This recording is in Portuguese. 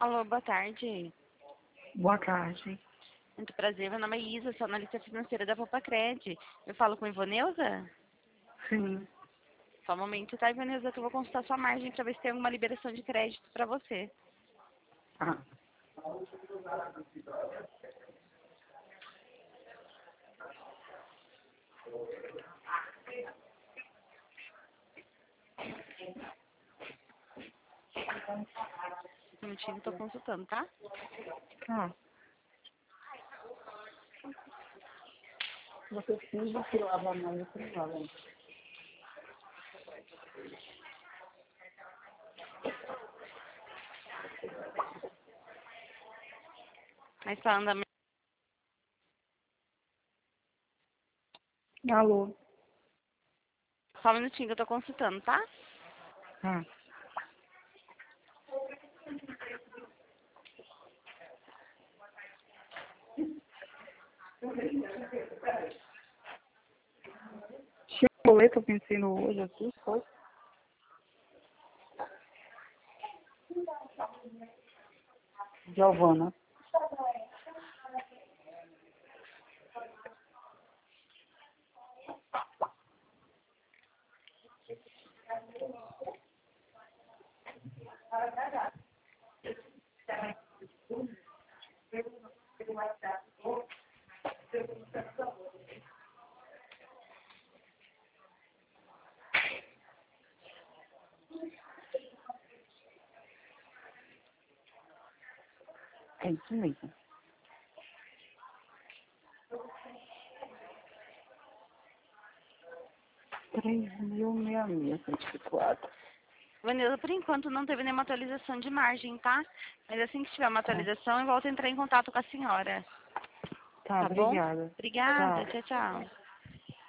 Alô, boa tarde. Boa tarde. Muito prazer, meu nome é Isa, sou analista financeira da Popacred. Eu falo com Ivoneuza? Sim. Só um momento, tá, Ivoneuza, que eu vou consultar sua margem para ver se tem alguma liberação de crédito para você. Ah, Um minutinho, estou consultando, tá? tá. Você precisa que lava a mão e lava. Mas falando Alô. só um minutinho que eu estou consultando, tá? Ah, tinha um boleto, eu pensei no hoje aqui, foi? Giovana. É isso mesmo. 3.664. Ivoneuza, por enquanto não teve nenhuma atualização de margem, tá? Mas assim que tiver uma Tá. atualização, eu volto a entrar em contato com a senhora. Tá, Tá bom? obrigada. Obrigada, Tchau. tchau, tchau.